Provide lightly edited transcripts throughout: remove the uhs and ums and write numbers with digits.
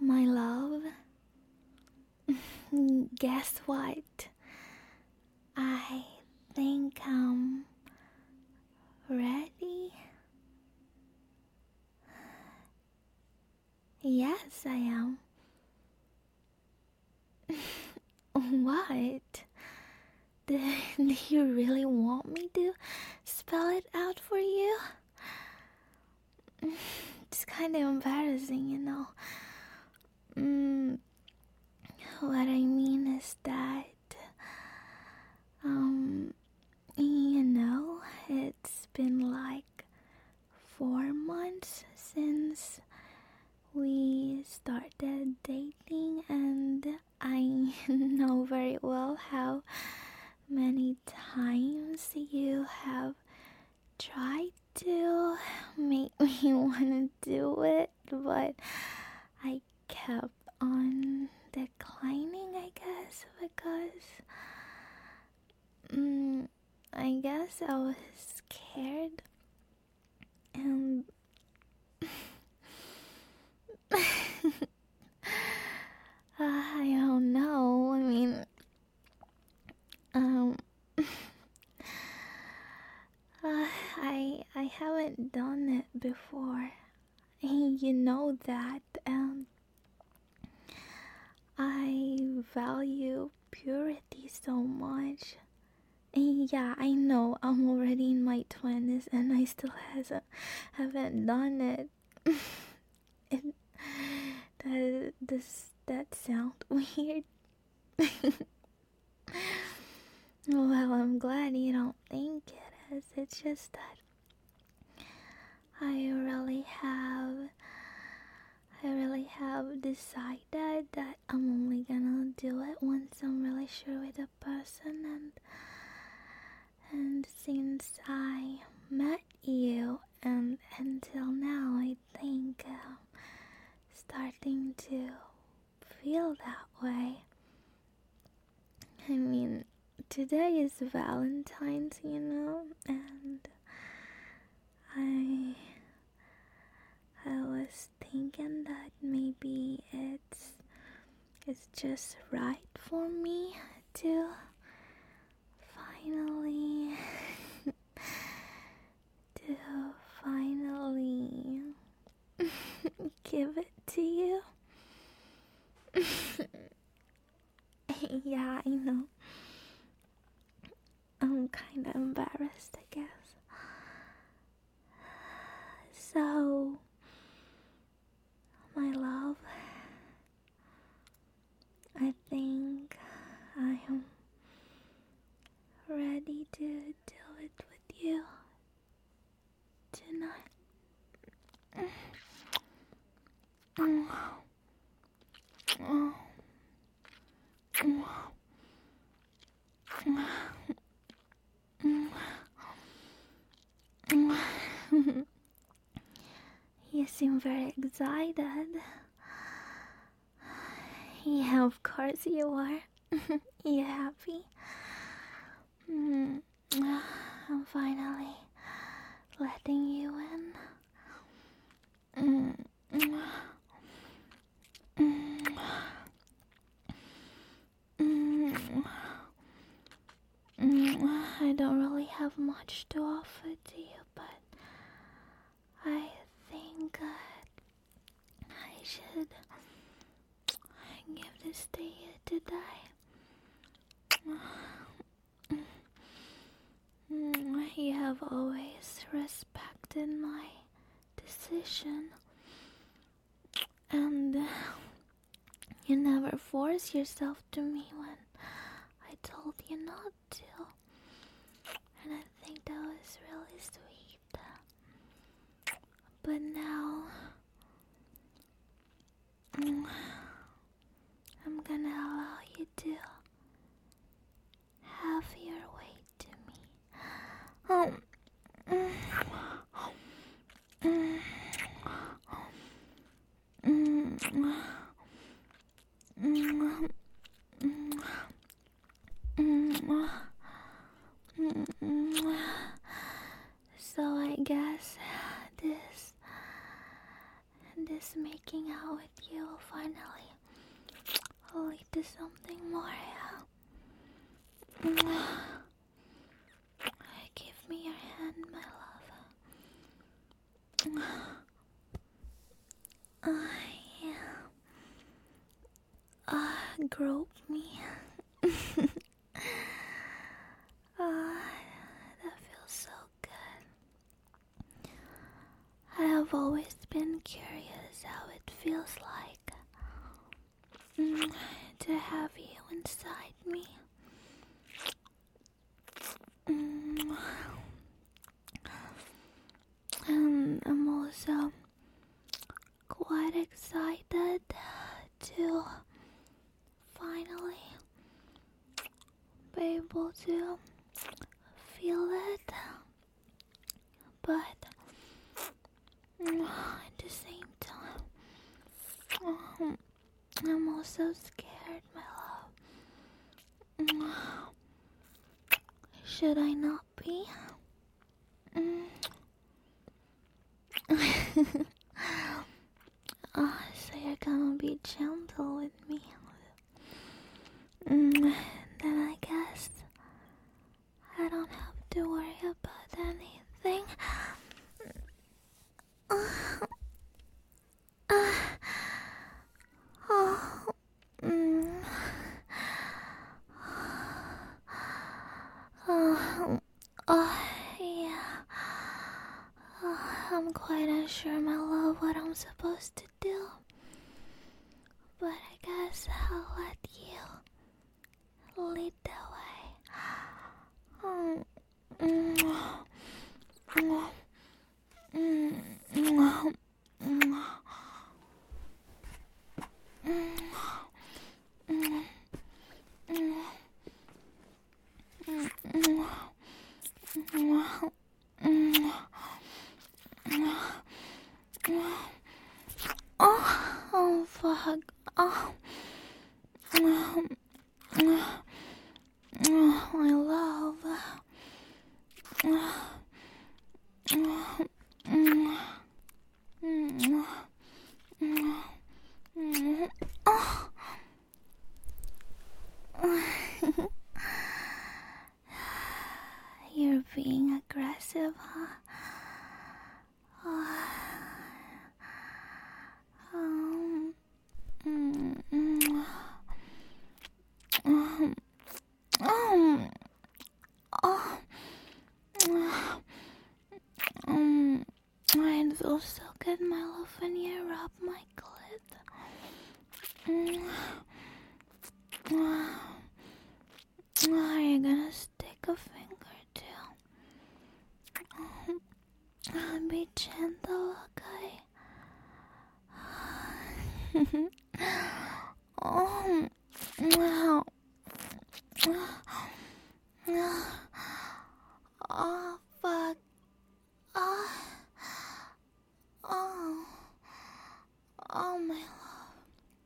My love, guess what? I think I'm ready. Yes, I am. What? Do you really want me to spell it out for you? It's kind of embarrassing, you know. What I mean is that, it's been like 4 months since we started dating, and I know very well how many times you have tried to make me want to do it, but I kept on declining, I guess, because I guess I was scared, and I don't know. I mean, um, I haven't done it before. You know that, and I value purity so much. Yeah, I know I'm already in my 20s and I still haven't done it. it does that sound weird? Well, I'm glad you don't think it is. It's just that I really have I really have decided that I'm only gonna do it once I'm really sure with a person, and since I met you and until now I think I'm starting to feel that way. I mean, today is Valentine's, and I I was thinking that maybe it's just right for me to finally to finally give it to you. Yeah, I know. I'm kinda embarrassed, I guess. So, my love, I think I am ready to do it with you tonight. You seem very excited. Yeah, of course you are. You happy? I'm finally letting you in. I don't really have much to offer to you, but I think I should give this to you today. You have always respected my decision, and you never force yourself to me when I told you not to, and I think that was really sweet. But now I'm gonna allow you to have your way to me. So I guess this this making out with you will finally lead to something more, yeah? Give me your hand, my love. Grope me. That feels so good. I have always been curious how it feels like to have you inside me. I'm also quite excited to finally be able to feel it, but at the same time, I'm also scared, my love. Should I not be? So you're gonna be gentle with me. Then I guess I don't have to worry about anything. Yeah. I'm quite unsure, my love, what I'm supposed to do. But I guess I'll let you lead the way. Oh, fuck. Oh, my love. You're being aggressive, huh? It feels so good, my love, when you rub my clit. Are you gonna stick a finger too? Be gentle, okay? Oh, fuck. Oh, my love.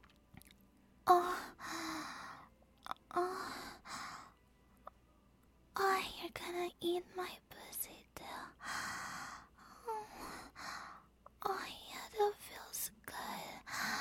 You're gonna eat my pussy too. Yeah, that feels good.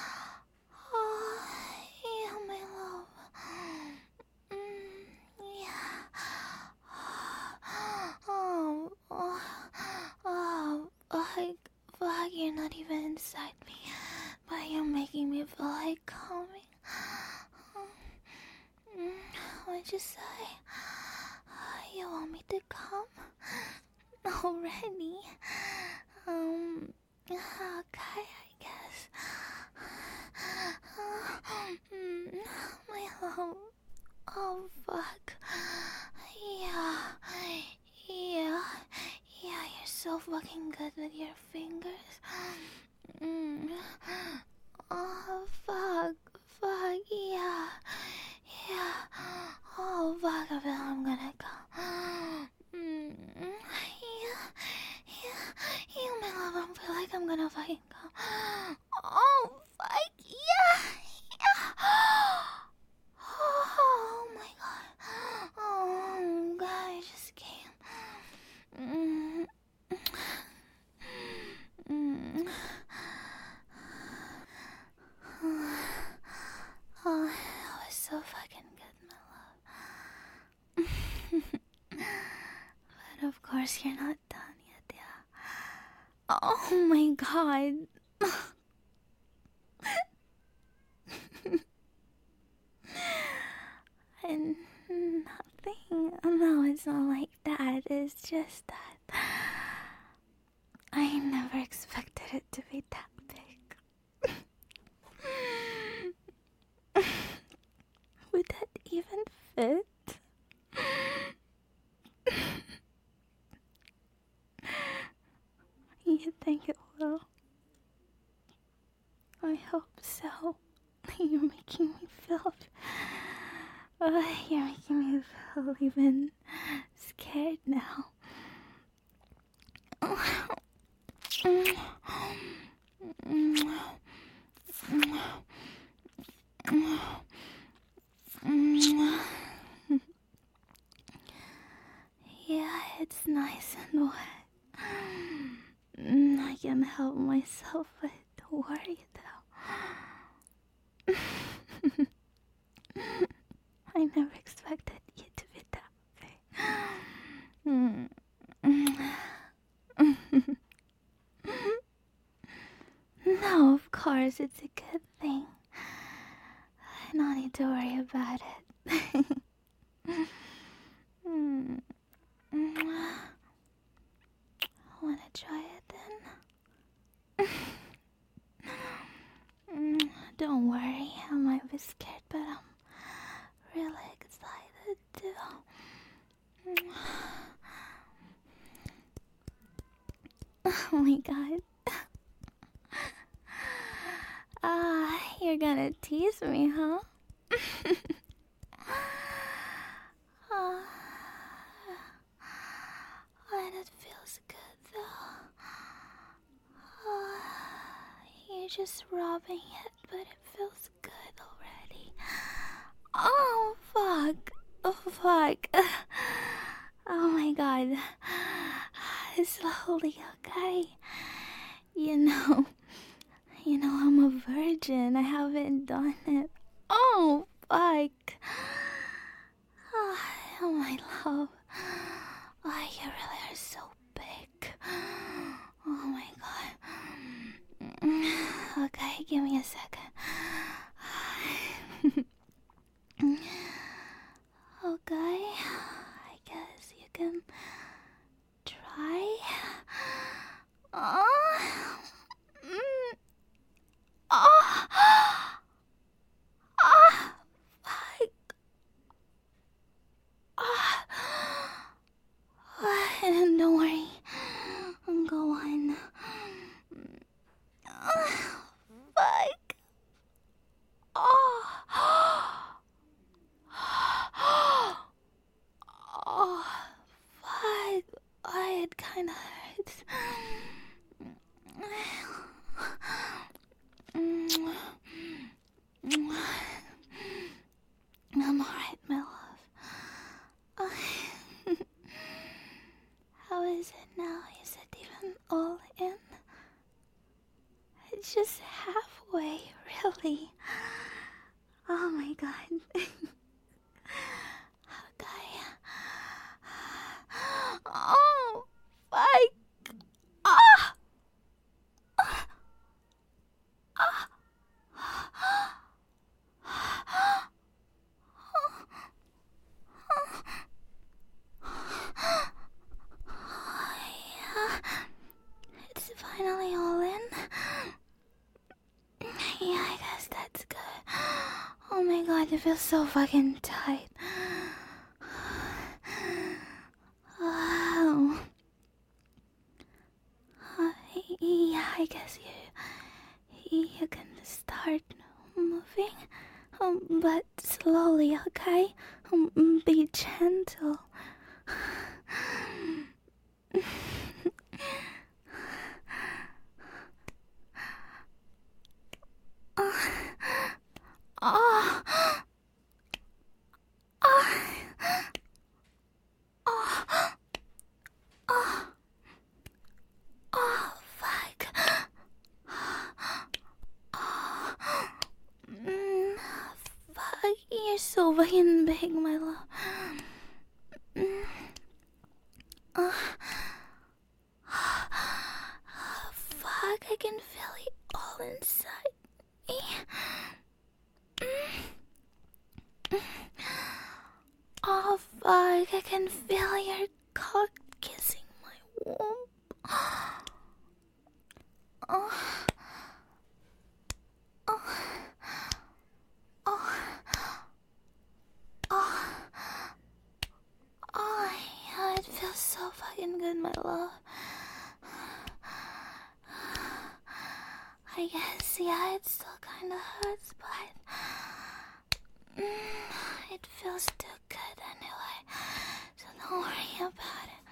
Yeah, my love. Yeah. Fuck, you're not even inside me, but you're making me feel like coming. What'd you say? You want me to come? Already? Okay, I guess. My love. Oh, fuck. Yeah, you're so fucking good with your fingers. Oh, fuck, yeah. Oh, fuck, I feel I'm gonna come. Yeah, my love, I feel like I'm gonna fucking come. Oh, fuck, yeah. Oh, my god. Oh, God, I just came. course you're not done yet, yeah. Oh my god. And nothing. No, it's not like that. It's just that I never expected it to be that big. Would that even fit? You think it will? I hope so. You're making me feel. You're making me feel even scared now. Yeah, it's nice and wet. I can't help myself but worry though. I never expected you to be that big. No, of course, it's a good thing. I don't need to worry about it. Wanna try it then? Don't worry, I might be scared, but I'm really excited too. Oh my god. You're gonna tease me, huh? And it feels good though. You're just rubbing it, but it feels good already. Oh fuck. Oh fuck. Oh my god. Slowly, okay? You know, I'm a virgin. I haven't done it. Oh fuck. Oh my love. Oh, you really are so big. Oh my god. Okay, give me a second. Okay, I guess you can try. Oh, oh, oh, fuck. And don't worry, go on. Fuck. Oh. Oh, fuck. It kinda hurts. I'm alright, my love. How is it now? Is it even all in? It's just halfway, really. Oh my god. Okay. Oh, fuck. Ah. Yeah, it's finally all in. Yeah, I guess that's good. Oh my god, it feels so fucking tight. Oh. Yeah, I guess you can start moving. But slowly, okay? Be gentle. Oh, oh, oh, oh, oh, fuck. Oh, fuck, you're so fucking big, my love. inside me. Oh fuck, I can feel your cock kissing my womb. Oh. Oh. Oh. Oh. Oh, yeah, it feels so fucking good, my love. I guess, yeah, it still kinda hurts, but it feels too good anyway, so don't worry about it.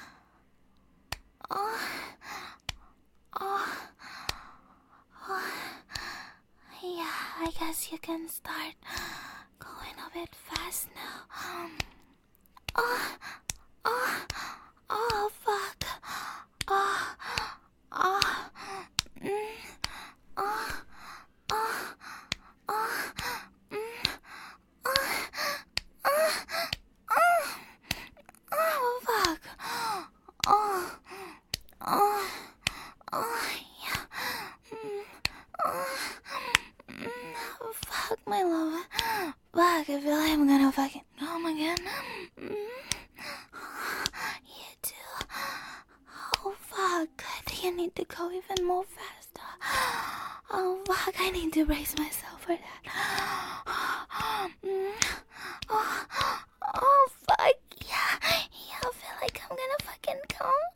Oh, oh, oh. Yeah, I guess you can start going a bit fast now. Oh, oh, oh, fuck. Oh, oh, oh, oh, oh, oh, fuck. Oh, oh, oh, yeah. Oh, fuck, my love. Fuck, I feel like I'm gonna fucking come again. You too. Oh, fuck. I think I need to go even more faster. Oh, fuck, I need to brace myself for that. Oh, oh, fuck, yeah. Yeah, I feel like I'm gonna fucking come.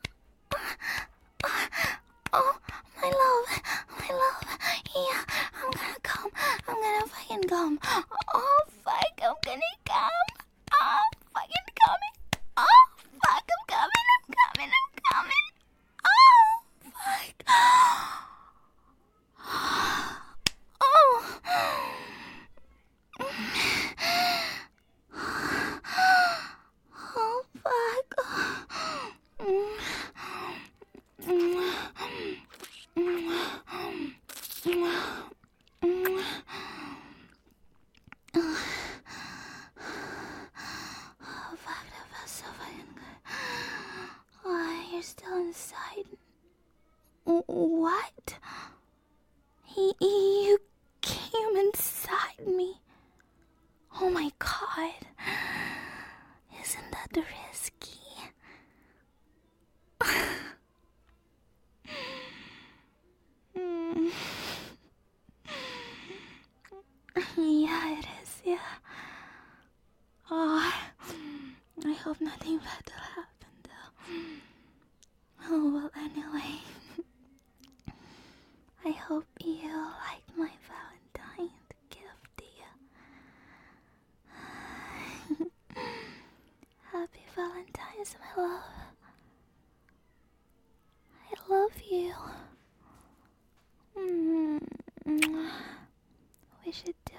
Oh, my love. Yeah, I'm gonna come. I'm gonna fucking come. Oh, fuck, I'm gonna come. Oh, fucking coming. Oh, fuck, I'm coming. Oh, fuck. Oh. Oh, fuck. Oh, fuck, that felt so fucking good. Oh, you're still inside. What? You came inside me. Oh my god. Isn't that risky? Yeah, it is, yeah. Oh, I hope nothing bad will happen though. Oh, well, anyway. I hope you liked my Valentine's gift to you. Happy Valentine's, my love. I love you. We should do